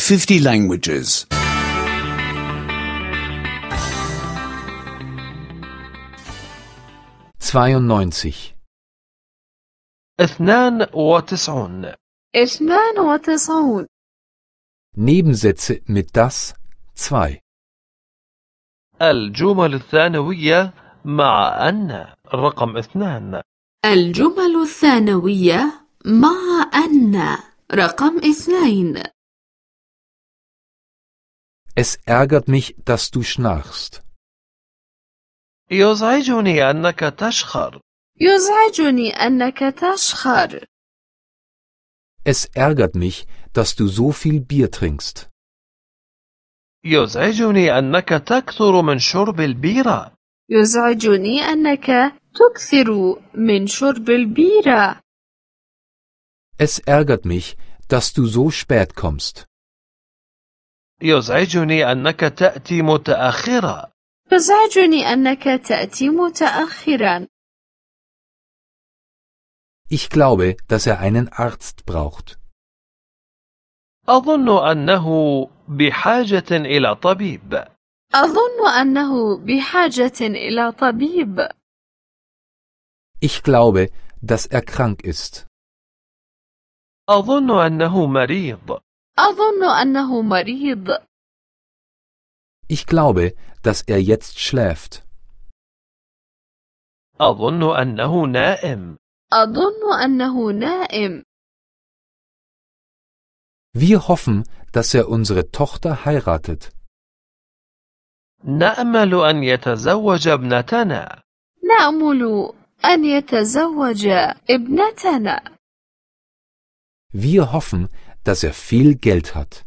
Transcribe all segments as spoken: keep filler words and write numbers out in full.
fifty languages. zweiundneunzig. اثنان وتسعون. اثنان وتسعون. Nebensätze mit das, zwei. الجمل الثانوية مع أن رقم اثنان. الجمل الثانوية مع أن رقم اثنين. Es ärgert mich, dass du schnarchst. يزعجني أنك تشخر. يزعجني أنك تشخر. Es ärgert mich, dass du so viel Bier trinkst. يزعجني أنك تكثر من شرب البيرة. يزعجني أنك تكثر من شرب البيرة. Es ärgert mich, dass du so spät kommst. يزعجني أنك تأتي متأخرا. يزعجني أنك تأتي متأخرا. Ich glaube, dass er einen Arzt braucht. أظن أنه بحاجة إلى طبيب. أظن أنه بحاجة إلى طبيب. Ich glaube, dass er krank ist. أظن أنه مريض. أظن أنه مريض. Ich glaube, dass er jetzt schläft. أظن أنه نائم. أظن أنه نائم. Wir hoffen, dass er unsere Tochter heiratet. نأمل أن يتزوج ابنتنا. نأمل أن يتزوج ابنتنا. Wir hoffen, dass er viel Geld hat.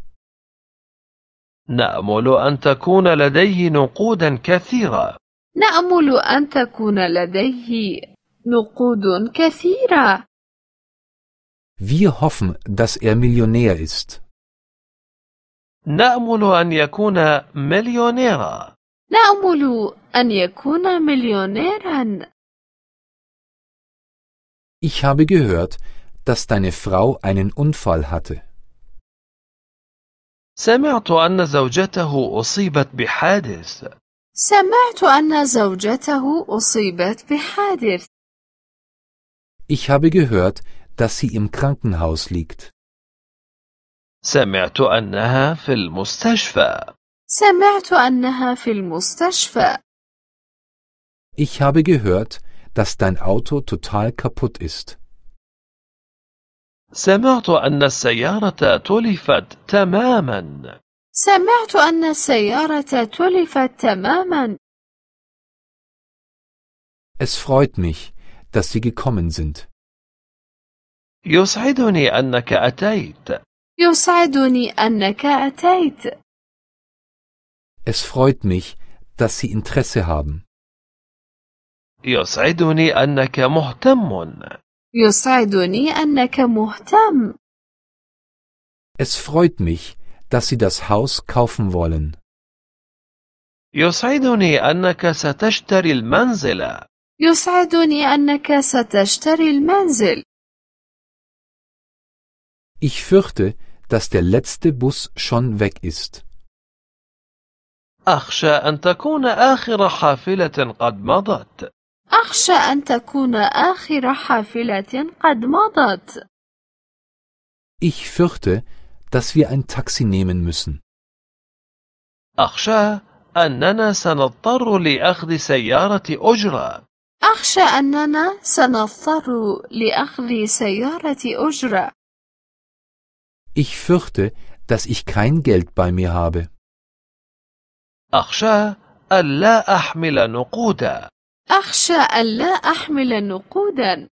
نأمل أن تكون لديه نقودا كثيرة. نأمل أن تكون لديه نقود كثيرة. Wir hoffen, dass er Millionär ist. نأمل أن يكون مليونيرا. نأمل أن يكون مليونيرا. Ich habe gehört, dass deine Frau einen Unfall hatte. سمعت أن زوجته أصيبت بحادث. سمعت أن زوجته أصيبت بحادث. Ich habe gehört, dass sie im Krankenhaus liegt. سمعت أنها في المستشفى. سمعت أنها في المستشفى. Ich habe gehört, dass dein Auto total kaputt ist. سمعت أن السيارة تلفت تماما. سمعت أن السيارة تلفت تماما. Es freut mich, dass sie gekommen sind. يسعدني أنك أتيت. يسعدني أنك أتيت. Es freut mich, dass sie Interesse haben. يسعدني أنك مهتم. يسعدني أنك مهتم. Es freut mich, dass sie das Haus kaufen wollen. يسعدني أنك ستشتري المنزل. يسعدني أنك ستشتري المنزل. Ich fürchte, dass der letzte Bus schon weg ist. أخشى أن تكون آخر حافلة قد مضت. أخشى أن تكون آخر حافلة قد مضت. Ich fürchte, dass wir ein Taxi nehmen müssen. أخشى أننا سنضطر لأخذ سيارة أجرة. أخشى أننا سنضطر لأخذ سيارة أجرة. Ich fürchte, dass ich kein Geld bei mir habe. أخشى أن لا أحمل نقودا. أخشى أن لا أحمل نقودا.